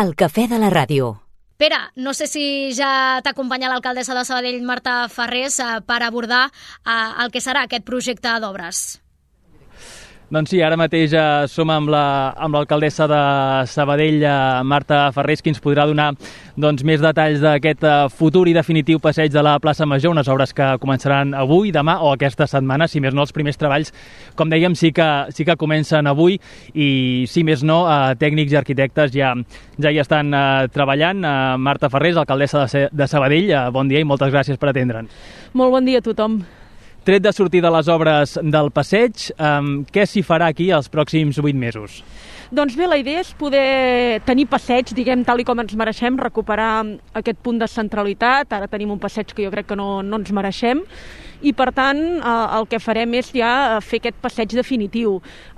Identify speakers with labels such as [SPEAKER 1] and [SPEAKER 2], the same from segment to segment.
[SPEAKER 1] El cafè de la ràdio.
[SPEAKER 2] Pere, no sé si ja t'acompanya l'alcaldessa de Sabadell, Marta Ferrés, per abordar el que serà aquest projecte d'obres.
[SPEAKER 3] Doncs sí, ara mateix som amb l'alcaldessa de Sabadell, Marta Ferrés, qui ens podrà donar més detalls d'aquest futur i definitiu passeig de la plaça Major, unes obres que començaran avui, demà o aquesta setmana. Si més no, els primers treballs, com dèiem, sí que comencen avui i, si més no, tècnics i arquitectes ja hi estan treballant. Marta Ferrés, alcaldessa de Sabadell, bon dia i moltes gràcies per atendre'ns.
[SPEAKER 4] Molt bon dia a tothom.
[SPEAKER 3] Tret de sortir de les obres del passeig, què s'hi farà aquí els pròxims 8 mesos?
[SPEAKER 4] Doncs bé, la idea és poder tenir passeig, diguem, tal i com ens mereixem, recuperar aquest punt de centralitat. Ara tenim un passeig que jo crec que no ens mereixem, i per tant el que farem és ja fer aquest passeig definitiu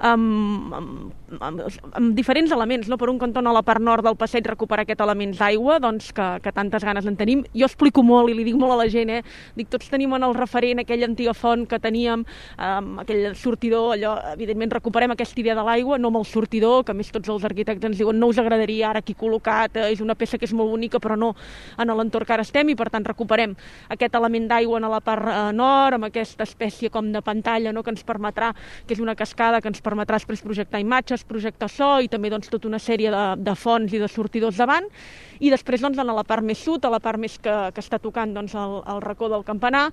[SPEAKER 4] amb diferents elements, no? Per un cantó, a la part nord del passeig, recuperar aquest element d'aigua, doncs, que tantes ganes en tenim. Jo explico molt i li dic molt a la gent, dic, tots tenim en el referent aquella antiga font que teníem, aquell sortidor, allò, evidentment recuperem aquesta idea de l'aigua, no amb el sortidor, que a més tots els arquitectes ens diuen no us agradaria ara aquí col·locat, és una peça que és molt bonica, però no en l'entorn que ara estem, i per tant recuperem aquest element d'aigua a la part nord, amb aquesta espècie com de pantalla, no?, que ens permetrà, que és una cascada que ens permetrà després projectar imatges, projectar so, i també doncs tota una sèrie de fonts i de sortidors davant. I després doncs a la part més sud, a la part més que està tocant doncs el racó del campanar,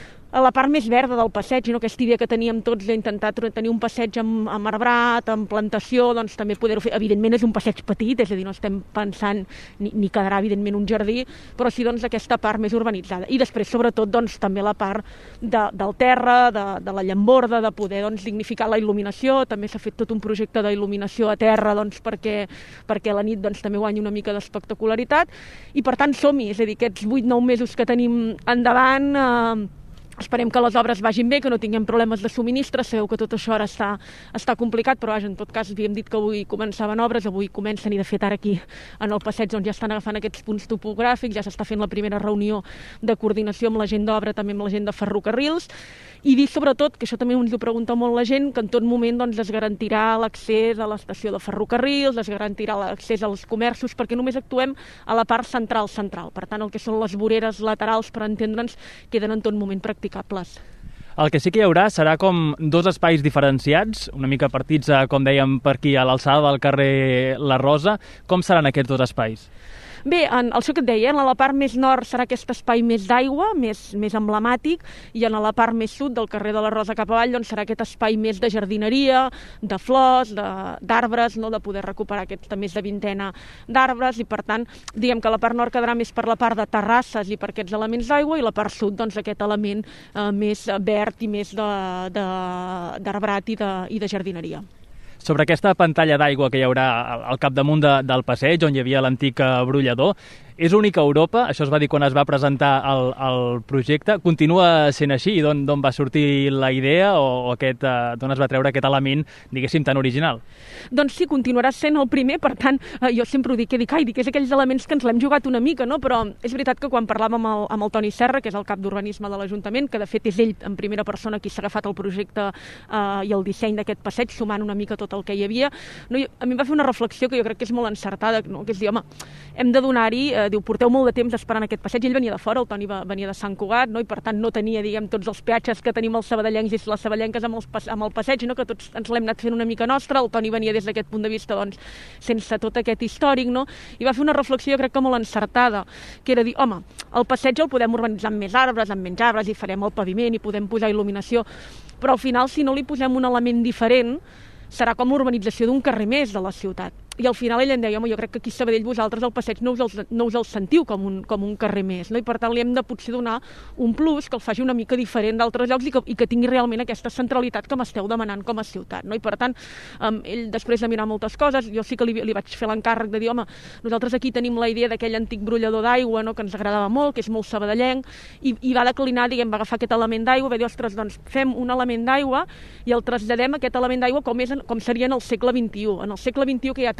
[SPEAKER 4] a la part més verda del passeig, no? Aquesta idea que teníem tots d'intentar tenir un passeig amb arbrat, amb plantació, doncs també poder-ho fer. Evidentment és un passeig petit, és a dir, no estem pensant ni quedarà evidentment un jardí, però sí doncs aquesta part més urbanitzada. I després sobretot doncs també la part del terra, de la llamborda, de poder doncs dignificar la il·luminació. També s'ha fet tot un projecte d'il·luminació a terra doncs perquè la nit doncs també guanyi una mica d'espectacularitat, i per tant som-hi, és a dir, aquests 8-9 mesos que tenim endavant, esperem que les obres vagin bé, que no tinguem problemes de subministre. Sabeu que tot això ara està complicat, però vaja, en tot cas havíem dit que avui començaven obres, avui comencen, i de fet ara aquí en el passeig ja estan agafant aquests punts topogràfics, ja s'està fent la primera reunió de coordinació amb la gent d'obra, també amb la gent de ferrocarrils, i dir sobretot, que això també ens ho pregunta molt la gent, que en tot moment doncs, es garantirà l'accés a l'estació de ferrocarrils, es garantirà l'accés als comerços, perquè només actuem a la part central. Per tant, el que són les voreres laterals, per entendre'ns, queden en tot moment practicables.
[SPEAKER 3] El que sí que hi haurà serà com dos espais diferenciats, una mica partits, com dèiem, per aquí a l'alçada del carrer La Rosa. Com seran aquests dos espais?
[SPEAKER 4] Bé, això que et deia, a la part més nord serà aquest espai més d'aigua, més emblemàtic, i a la part més sud del carrer de la Rosa cap avall doncs serà aquest espai més de jardineria, de flors, d'arbres, no?, de poder recuperar aquesta més de vintena d'arbres, i per tant, diguem que la part nord quedarà més per la part de terrasses i per aquests elements d'aigua, i la part sud, doncs, aquest element més verd i més d'arbrat i de jardineria.
[SPEAKER 3] Sobre aquesta pantalla d'aigua que hi haurà al capdamunt del passeig, on hi havia l'antic brollador, és únic a Europa, això es va dir quan es va presentar el projecte. Continua sent així? I d'on va sortir la idea o d'on es va treure aquest element, diguéssim, tan original?
[SPEAKER 4] Doncs sí, continuarà sent el primer, per tant, jo sempre ho dic, és aquells elements que ens l'hem jugat una mica, no? Però és veritat que quan parlàvem amb el Toni Serra, que és el cap d'urbanisme de l'Ajuntament, que de fet és ell en primera persona qui s'ha agafat el projecte i el disseny d'aquest passeig, sumant una mica tot el que hi havia, no? A mi em va fer una reflexió que jo crec que és molt encertada, no? Que és dir, home, hem de donar-hi, diu, porteu molt de temps esperant aquest passeig. Ell venia de fora, el Toni venia de Sant Cugat, no? I per tant no tenia, diguem, tots els peatges que tenim els sabadellencs i les sabadellenques amb el passeig, no? Que tots ens l'hem anat fent una mica nostra. El Toni venia des d'aquest punt de vista, doncs, sense tot aquest històric, no? I va fer una reflexió, jo crec que molt encertada, que era dir, home, el passeig el podem urbanitzar amb més arbres, i farem el paviment i podem posar il·luminació, però al final, si no li posem un element diferent, serà com l'urbanització d'un carrer més de la ciutat. I al final ell em deia, home, jo crec que aquí a Sabadell vosaltres el passeig no us el sentiu com un carrer més, no? I per tant li hem de potser donar un plus que el faci una mica diferent d'altres llocs i que tingui realment aquesta centralitat que m'esteu demanant com a ciutat, no? I per tant, ell després de mirar moltes coses, jo sí que li vaig fer l'encàrrec de dir, home, nosaltres aquí tenim la idea d'aquell antic brollador d'aigua, no?, que ens agradava molt, que és molt sabadellenc, i va declinar, diguem, va agafar aquest element d'aigua, va dir, ostres, doncs fem un element d'aigua i el traslladem aquest element d'aigua com seria en el segle XXI. En el segle XXI que hi ha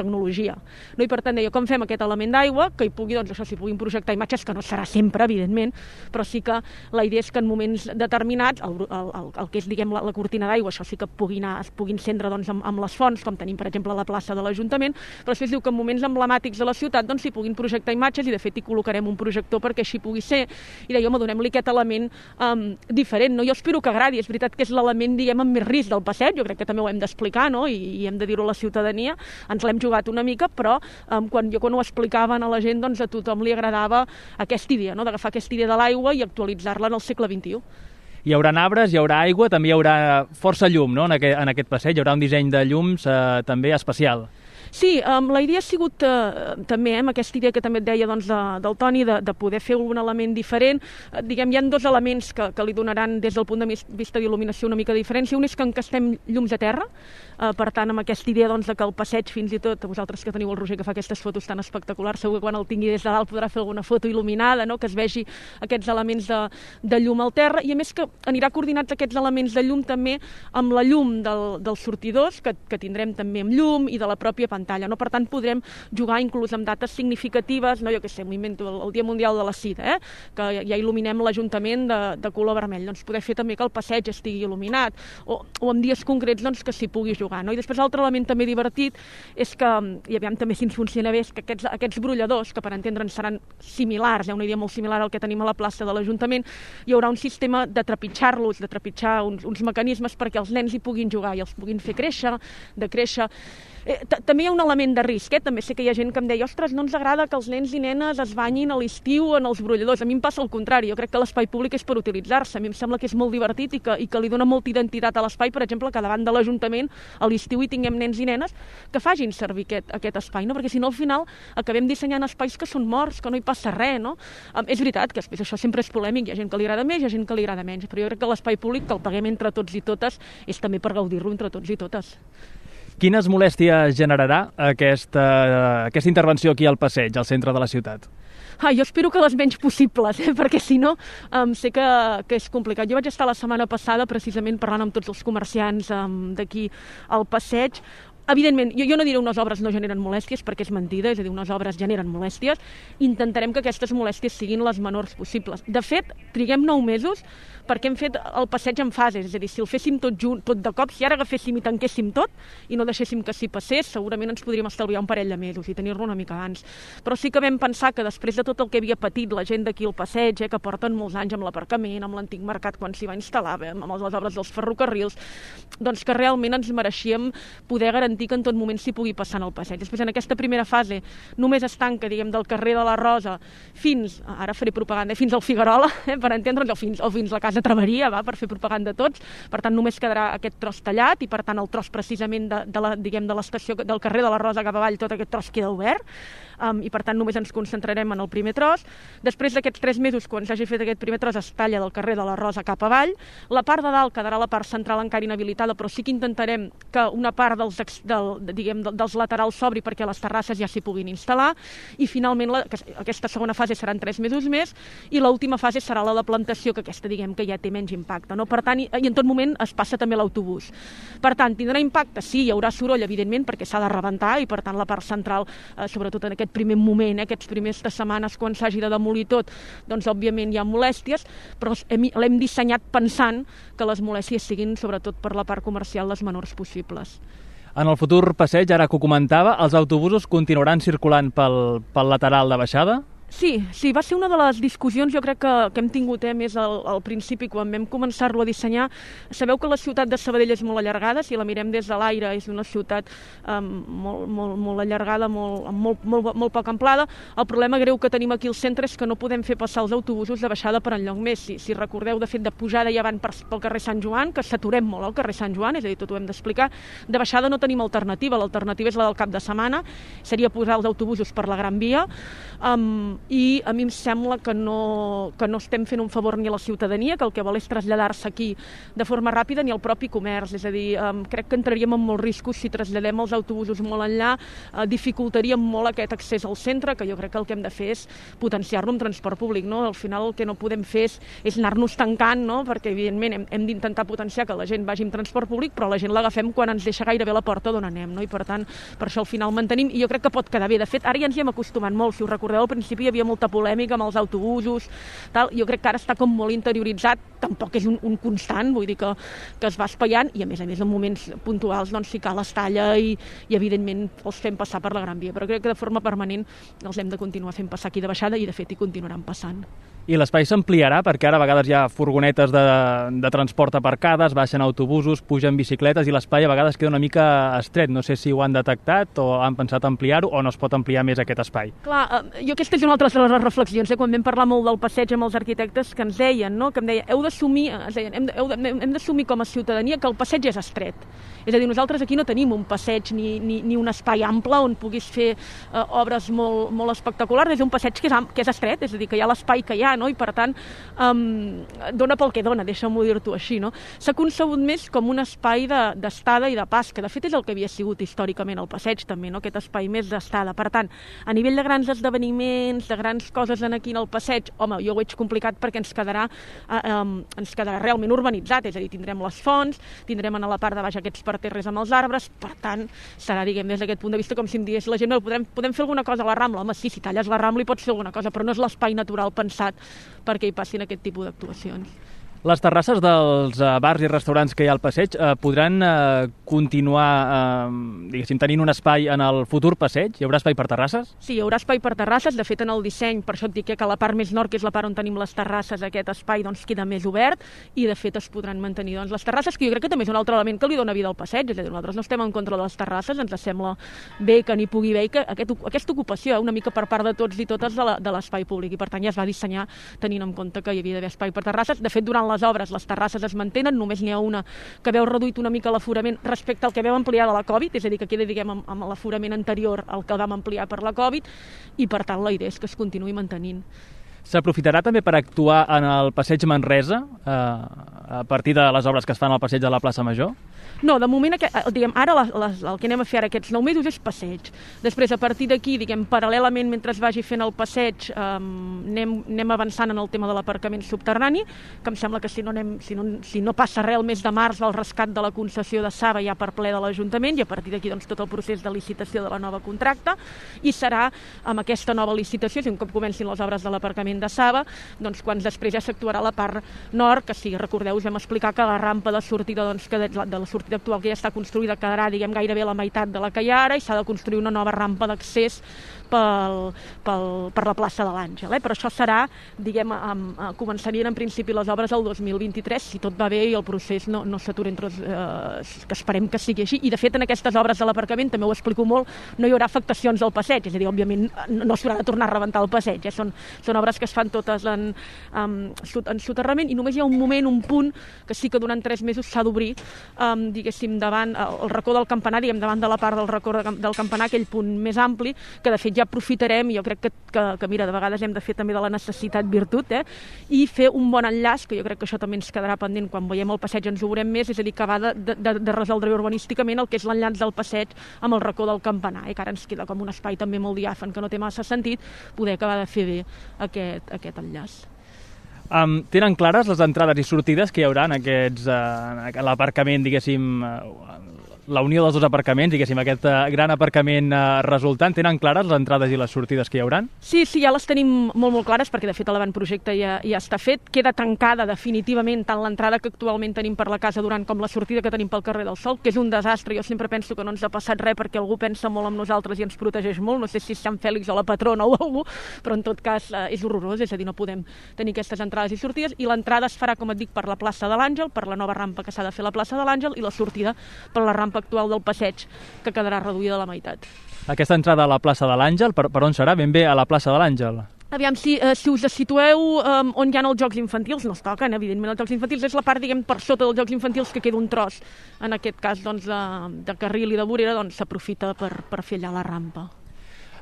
[SPEAKER 4] tecnologia. No? I per tant deia, com fem aquest element d'aigua, que hi pugui, doncs això, s'hi puguin projectar imatges, que no serà sempre, evidentment, però sí que la idea és que en moments determinats, el que és, diguem, la cortina d'aigua, això sí que es pugui encendre doncs, amb les fonts, com tenim, per exemple, a la plaça de l'Ajuntament, però després diu que en moments emblemàtics de la ciutat doncs, s'hi puguin projectar imatges i, de fet, hi col·locarem un projector perquè així pugui ser. I deia, home, donem-li aquest element diferent. No? Jo espero que agradi. És veritat que és l'element, diguem, amb més risc del passeig. Jo crec que també ho hem d'explicar, no? I hem de dir-ho a la ciutadania. Ens l'hem jugat una mica, però quan ho explicaven a la gent, doncs a tothom li agradava aquesta idea, no? D'agafar aquesta idea de l'aigua i actualitzar-la en el segle XXI.
[SPEAKER 3] Hi haurà arbres, hi haurà aigua, també hi haurà força llum, no? En aquest passeig. Hi haurà un disseny de llums també especial.
[SPEAKER 4] Sí, la idea ha sigut també, amb aquesta idea que també et deia doncs, del Toni, de poder fer algun element diferent. Diguem, hi ha dos elements que li donaran des del punt de vista d'il·luminació una mica de diferència. Un és que encastem llums a terra, per tant, amb aquesta idea doncs, de que el passeig, fins i tot, vosaltres que teniu el Roger que fa aquestes fotos tan espectaculars, segur que quan el tingui des de dalt podrà fer alguna foto il·luminada, no? Que es vegi aquests elements de llum al terra, i a més que anirà coordinats aquests elements de llum també amb la llum dels sortidors, que tindrem també amb llum, i de la pròpia pantalla, no? Per tant, podrem jugar inclús amb dates significatives, no? Jo què sé, m'invento el Dia Mundial de la Sida, que ja il·luminem l'Ajuntament de color vermell, doncs poder fer també que el passeig estigui il·luminat, o en dies concrets doncs, que s'hi pugui jugar, no? I després l'altre element també divertit és que, i aviam també si ens funciona bé, és que aquests brolladors, que per entendre'ns seran similars, hi ha una idea molt similar al que tenim a la plaça de l'Ajuntament, hi haurà un sistema de trepitjar-los, de trepitjar uns mecanismes perquè els nens hi puguin jugar i els puguin fer créixer, de créixer. També hi ha un element de risc, també sé que hi ha gent que em deia, ostres, no ens agrada que els nens i nenes es banyin a l'estiu en els brolladors. A mi em passa el contrari, jo crec que l'espai públic és per utilitzar-se, a mi em sembla que és molt divertit i que li dona molta identitat a l'espai, per exemple, que davant de l'Ajuntament a l'estiu hi tinguem nens i nenes que facin servir aquest espai, no? Perquè si no al final acabem dissenyant espais que són morts, que no hi passa res, no? És veritat que després això sempre és polèmic, hi ha gent que li agrada més, hi ha gent que li agrada menys, però jo crec que l'espai públic, que el paguem entre tots i totes, és també per gaudir-lo entre tots i totes.
[SPEAKER 3] Quines molèsties generarà aquesta intervenció aquí al passeig, al centre de la ciutat?
[SPEAKER 4] Jo espero que les menys possibles, perquè si no sé que és complicat. Jo vaig estar la setmana passada precisament parlant amb tots els comerciants d'aquí al passeig. Evidentment, jo no diré unes obres no generen molèsties perquè és mentida, és a dir, unes obres generen molèsties. Intentarem que aquestes molèsties siguin les menors possibles. De fet, triguem 9 mesos perquè hem fet el passeig en fases, és a dir, si el féssim tot de cop, si ara agaféssim i tanquéssim tot i no deixéssim que s'hi passés, segurament ens podríem estalviar un parell de mesos i tenir-lo una mica abans. Però sí que vam pensar que després de tot el que havia patit la gent d'aquí al passeig, que porten molts anys amb l'aparcament, amb l'antic mercat quan s'hi va instal·lar, amb les obres dels ferrocarrils, doncs que realment ens mereixíem poder garantir que en tot moment s'hi pugui passar en el passeig. Després, en aquesta primera fase, només es tanca, diguem, del carrer de la Rosa fins, ara faré propaganda, fins al Figuerola, per entendre'ns, o fins la Casa Traveria, per fer propaganda tots. Per tant, només quedarà aquest tros tallat i, per tant, el tros precisament de l'estació del carrer de la Rosa cap avall, tot aquest tros queda obert. I per tant només ens concentrarem en el primer tros. Després d'aquests 3 mesos, quan s'hagi fet aquest primer tros, es talla del carrer de la Rosa cap avall. La part de dalt quedarà la part central encara inhabilitada, però sí que intentarem que una part dels laterals s'obri perquè les terrasses ja s'hi puguin instal·lar. I finalment aquesta segona fase seran 3 mesos més i l'última fase serà la de plantació, que aquesta diguem que ja té menys impacte, no? Per tant, i en tot moment es passa també l'autobús. Per tant, tindrà impacte? Sí, hi haurà soroll, evidentment, perquè s'ha de rebentar i per tant la part central, sobretot en aquest primer moment, aquests primers setmanes quan s'hagi de demolir tot, doncs òbviament hi ha molèsties, però l'hem dissenyat pensant que les molèsties siguin sobretot per la part comercial les menors possibles.
[SPEAKER 3] En el futur passeig, ara que ho comentava, els autobusos continuaran circulant pel lateral de baixada?
[SPEAKER 4] Sí, va ser una de les discussions jo crec que hem tingut més al principi quan vam començar-lo a dissenyar. Sabeu que la ciutat de Sabadell és molt allargada, si la mirem des de l'aire és una ciutat molt allargada, molt poc amplada. El problema greu que tenim aquí al centre és que no podem fer passar els autobusos de baixada per enlloc més. Si recordeu, de fet, de pujada ja van pel carrer Sant Joan, que saturem molt al carrer Sant Joan, és a dir, tot ho hem d'explicar. De baixada no tenim alternativa, l'alternativa és la del cap de setmana, seria posar els autobusos per la Gran Via. I a mi em sembla que no estem fent un favor ni a la ciutadania, que el que vol és traslladar-se aquí de forma ràpida, ni al propi comerç. És a dir, crec que entraríem en molts riscos si traslladem els autobusos molt enllà, dificultaríem molt aquest accés al centre, que jo crec que el que hem de fer és potenciar-lo amb transport públic, no? Al final el que no podem fer és anar-nos tancant, no? Perquè evidentment hem d'intentar potenciar que la gent vagi amb transport públic, però la gent l'agafem quan ens deixa gairebé a la porta d'on anem, no? I per tant, per això al final mantenim, i jo crec que pot quedar bé. De fet, ara ja ens hi hem acostumat molt. Si us recordeu, al principi hi havia molta polèmica amb els autobusos, tal. Jo crec que ara està com molt interioritzat, tampoc és un constant, vull dir que es va espaiant, i a més en moments puntuals doncs si cal es talla i evidentment els fem passar per la Gran Via, però crec que de forma permanent els hem de continuar fent passar aquí de baixada i de fet hi continuaran passant.
[SPEAKER 3] I l'espai s'ampliarà perquè ara a vegades hi ha furgonetes de transport aparcades, baixen autobusos, pugen bicicletes i l'espai a vegades queda una mica estret. No sé si ho han detectat o han pensat ampliar-ho o no es pot ampliar més aquest espai.
[SPEAKER 4] Clar, jo aquesta és una altra de les reflexions, quan vam parlar molt del passeig amb els arquitectes que ens deien, no? Que em deien, hem d'assumir com a ciutadania que el passeig és estret. És a dir, nosaltres aquí no tenim un passeig ni un espai ample on puguis fer obres molt, molt espectaculars. És un passeig que és estret, és a dir, que hi ha l'espai que hi ha, no? I per tant dona pel que dona, deixa'm-ho dir-t'ho així, no? S'ha concebut més com un espai d'estada i de pas, que de fet és el que havia sigut històricament el passeig també, no? Aquest espai més d'estada. Per tant, a nivell de grans esdeveniments, de grans coses aquí en el passeig, home, jo ho veig complicat perquè ens quedarà realment urbanitzat, és a dir, tindrem les fonts, tindrem a la part de baix aquests parterres amb els arbres, per tant, serà, diguem, des d'aquest punt de vista com si em digués la gent, podem fer alguna cosa a la Rambla? Home, sí, si talles la Rambla hi pots fer alguna cosa, però no és l'espai natural pensat perquè hi passin aquest tipus d'actuacions.
[SPEAKER 3] Les terrasses dels bars i restaurants que hi ha al passeig podran continuar, diguéssim, tenint un espai en el futur passeig? Hi haurà espai per terrasses?
[SPEAKER 4] Sí, hi haurà espai per terrasses. De fet, en el disseny, per això et dic que a la part més nord, que és la part on tenim les terrasses, aquest espai doncs, queda més obert i, de fet, es podran mantenir doncs, les terrasses, que jo crec que també és un altre element que li dona vida al passeig. És a dir, nosaltres no estem en contra de les terrasses, ens sembla bé que n'hi pugui haver i que aquesta ocupació, una mica per part de tots i totes de l'espai públic, i per tant ja es va dissenyar tenint en compte que hi havia d'haver espai per terrasses. De fet, durant les obres les terrasses es mantenen, només n'hi ha una que veu reduït una mica l'aforament respecte al que veu ampliar de la Covid, és a dir, que queda, diguem, amb l'aforament anterior al que vam ampliar per la Covid, i per tant la idea és que es continuï mantenint.
[SPEAKER 3] S'aprofitarà també per actuar en el passeig Manresa a partir de les obres que es fan al passeig de la plaça Major?
[SPEAKER 4] No, de moment, diguem, ara el que anem a fer ara aquests 9 mesos és passeig. Després, a partir d'aquí, diguem, paral·lelament, mentre es vagi fent el passeig, anem avançant en el tema de l'aparcament subterrani, que em sembla que si no passa res el mes de març va el rescat de la concessió de Saba ja per ple de l'Ajuntament, i a partir d'aquí doncs, tot el procés de licitació de la nova contracta, i serà amb aquesta nova licitació, si un cop comencin les obres de l'aparcament de Saba, doncs quan després ja s'actuarà la part nord, que si recordeu us vam explicar que la rampa de sortida, doncs, de la sortida actual que ja està construïda quedarà, diguem, gairebé la meitat de la que hi ha ara, i s'ha de construir una nova rampa d'accés per la plaça de l'Àngel. Però això serà, diguem, començarien en principi les obres el 2023, si tot va bé i el procés no s'atura que esperem que sigui així. I de fet en aquestes obres de l'aparcament, també ho explico molt, no hi haurà afectacions al passeig, és a dir, òbviament no s'haurà de tornar a rebentar el passeig, són obres que es fan totes en soterrament, i només hi ha un moment, un punt, que sí que durant 3 mesos s'ha d'obrir, diguéssim, davant el racó del campanar, diguem, davant de la part del racó del campanar, aquell punt més ampli, que de fet ja aprofitarem, jo crec que mira, de vegades hem de fer també de la necessitat virtut, i fer un bon enllaç, que jo crec que això també ens quedarà pendent quan veiem el passeig, ens ho veurem més, és a dir, que va de resoldre urbanísticament el que és l'enllaç del passeig amb el racó del campanar, que ara ens queda com un espai també molt diàfan, que no té massa sentit, poder acabar de fer bé aquest enllaç.
[SPEAKER 3] Tenen clares les entrades i sortides que hi haurà en l'aparcament, diguéssim, la unió dels dos aparcaments, diguéssim, aquest gran aparcament resultant? Tenen clares les entrades i les sortides que hi hauran? Sí,
[SPEAKER 4] ja les tenim molt, molt clares, perquè de fet l'avantprojecte ja està fet. Queda tancada definitivament tant l'entrada que actualment tenim per la Casa Duran com la sortida que tenim pel carrer del Sol, que és un desastre. Jo sempre penso que no ens ha passat res perquè algú pensa molt en nosaltres i ens protegeix molt. No sé si és Sant Fèlix o la patrona o algú, però en tot cas és horrorós, és a dir, no podem tenir aquestes entrades i sortides, i l'entrada es farà, com et dic, per la plaça de l'Àngel, per la nova rampa que s'ha de fer a la plaça de l'Àngel, i la sortida per la rampa actual del passeig, que quedarà reduïda a la meitat.
[SPEAKER 3] Aquesta entrada a la plaça de l'Àngel, per on serà? Ben bé a la plaça de l'Àngel?
[SPEAKER 4] Aviam, si us situeu on hi ha els jocs infantils, no es toquen, evidentment, els jocs infantils, és la part, diguem, per sota dels jocs infantils, que queda un tros, en aquest cas, doncs, de carril i de vorera, doncs s'aprofita per fer allà la rampa.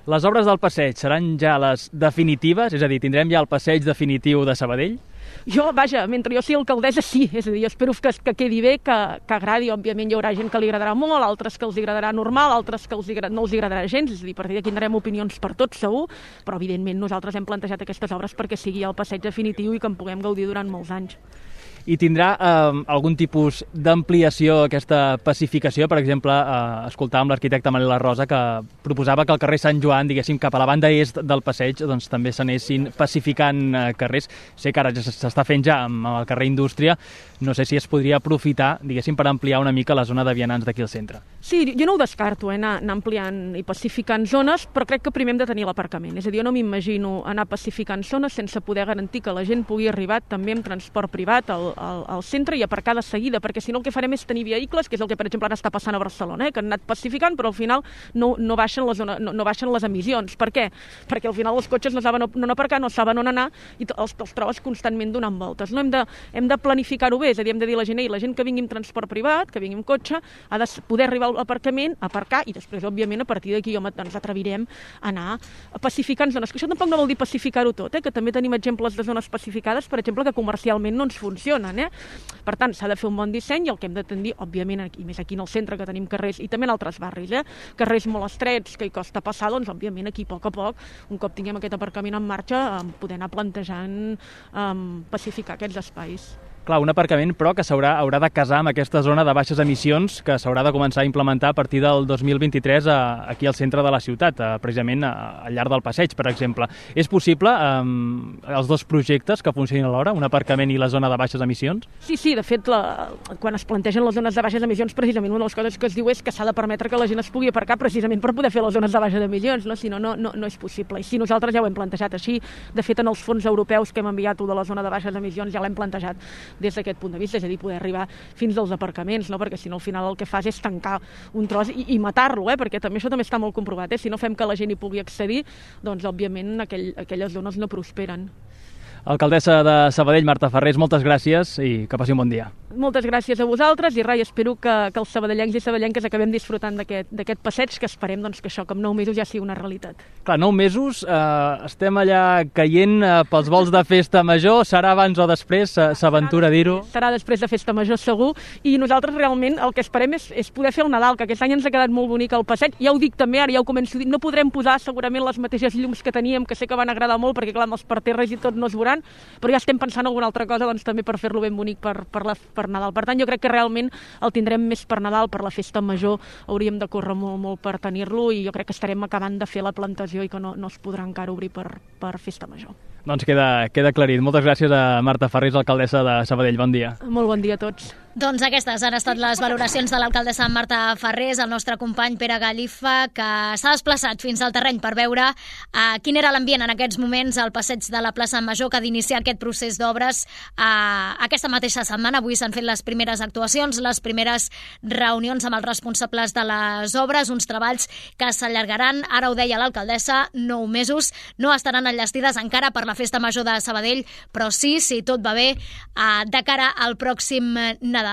[SPEAKER 3] Les obres del passeig seran ja les definitives? És a dir, tindrem ja el passeig definitiu de Sabadell?
[SPEAKER 4] Jo, vaja, mentre jo sigui alcaldessa, sí. És a dir, jo espero que quedi bé, que agradi. Òbviament hi haurà gent que li agradarà molt, altres que els agradarà normal, altres que no els agradarà gens. És a dir, a partir d'aquí tindrem opinions per tots, segur, però evidentment nosaltres hem plantejat aquestes obres perquè sigui el passeig definitiu i que en puguem gaudir durant molts anys.
[SPEAKER 3] I tindrà algun tipus d'ampliació aquesta pacificació? Per exemple, escoltàvem l'arquitecte Manela Rosa que proposava que el carrer Sant Joan, diguéssim, cap a la banda est del passeig, doncs també s'anessin pacificant carrers. Sé que ara ja s'està fent ja amb el carrer Indústria. No sé si es podria aprofitar, diguéssim, per ampliar una mica la zona de vianants d'aquí al centre.
[SPEAKER 4] Sí, jo no ho descarto, anar ampliant i pacificant zones, però crec que primer hem de tenir l'aparcament. És a dir, jo no m'imagino anar pacificant zones sense poder garantir que la gent pugui arribar també amb transport privat al centre i aparcar de seguida, perquè si no el que farem és tenir vehicles, que és el que per exemple ara està passant a Barcelona, que han anat pacificant però al final no baixen les emissions. Per què? Perquè al final els cotxes no saben on aparcar, no saben on anar i els trobes constantment donant voltes. No hem de planificar-ho bé, és a dir, hem de dir a la gent, la gent que vingui amb transport privat, que vingui amb cotxe, ha de poder arribar al aparcament, aparcar i després, òbviament, a partir d'aquí ens atrevirem a anar pacificant zones. Això tampoc no vol dir pacificar-ho tot, que també tenim exemples de zones pacificades, per exemple, que comercialment no ens funcionen. Per tant, s'ha de fer un bon disseny i el que hem de tendir, òbviament, i més aquí en el centre, que tenim carrers, i també en altres barris, carrers molt estrets, que hi costa passar, doncs, òbviament, aquí, a poc, un cop tinguem aquest aparcament en marxa, poder anar plantejant pacificar aquests espais.
[SPEAKER 3] Clar, un aparcament, però, que haurà de casar amb aquesta zona de baixes emissions que s'haurà de començar a implementar a partir del 2023 aquí al centre de la ciutat, precisament al llarg del passeig, per exemple. És possible els dos projectes que funcionin alhora, un aparcament i la zona de baixes emissions?
[SPEAKER 4] Sí, de fet, quan es plantegen les zones de baixes emissions, precisament una de les coses que es diu és que s'ha de permetre que la gent es pugui aparcar precisament per poder fer les zones de baixes emissions, si no, no és possible. I si nosaltres ja ho hem plantejat així, de fet, en els fons europeus que hem enviat de la zona de baixes emissions ja l'hem plantejat des d'aquest punt de vista, és a dir, poder arribar fins als aparcaments, perquè si no al final el que fas és tancar un tros i matar-lo, perquè això també està molt comprovat, si no fem que la gent hi pugui accedir, doncs òbviament aquelles zones no prosperen.
[SPEAKER 3] Alcaldessa de Sabadell, Marta Farrés, moltes gràcies i que passi un bon dia.
[SPEAKER 4] Moltes gràcies a vosaltres i espero que els sabadellencs i sabadellenques acabem disfrutant d'aquest passeig, que esperem que això, com 9 mesos, ja sigui una realitat.
[SPEAKER 3] Clar, 9 mesos, estem allà caient pels vols de Festa Major, serà abans o després, s'aventura dir-ho?
[SPEAKER 4] Serà després de Festa Major, segur, i nosaltres realment el que esperem és poder fer el Nadal, que aquest any ens ha quedat molt bonic el passeig. Ja ho dic també, ara ja ho començo a dir, no podrem posar segurament les mateixes llums que teníem, que sé que van agradar molt, perquè clar, amb els parterres i tot no es veuran, però ja estem pensant en alguna altra cosa també per fer-lo ben bonic per Nadal. Per tant, jo crec que realment el tindrem més per Nadal, per la Festa Major hauríem de córrer molt per tenir-lo i jo crec que estarem acabant de fer la plantació i que no es podrà encara obrir per Festa Major.
[SPEAKER 3] Doncs queda aclarit. Moltes gràcies a Marta Farrés, alcaldessa de Sabadell. Bon dia.
[SPEAKER 4] Molt bon dia a tots.
[SPEAKER 2] Doncs aquestes han estat les valoracions de l'alcaldessa Marta Farrés, el nostre company Pere Gallifa, que s'ha desplaçat fins al terreny per veure quin era l'ambient en aquests moments al passeig de la plaça Major, que ha d'iniciar aquest procés d'obres aquesta mateixa setmana. Avui s'han fet les primeres actuacions, les primeres reunions amb els responsables de les obres, uns treballs que s'allargaran, ara ho deia l'alcaldessa, 9 mesos, no estaran enllestides encara per la Festa Major de Sabadell, però sí, si tot va bé, de cara al pròxim Nadal.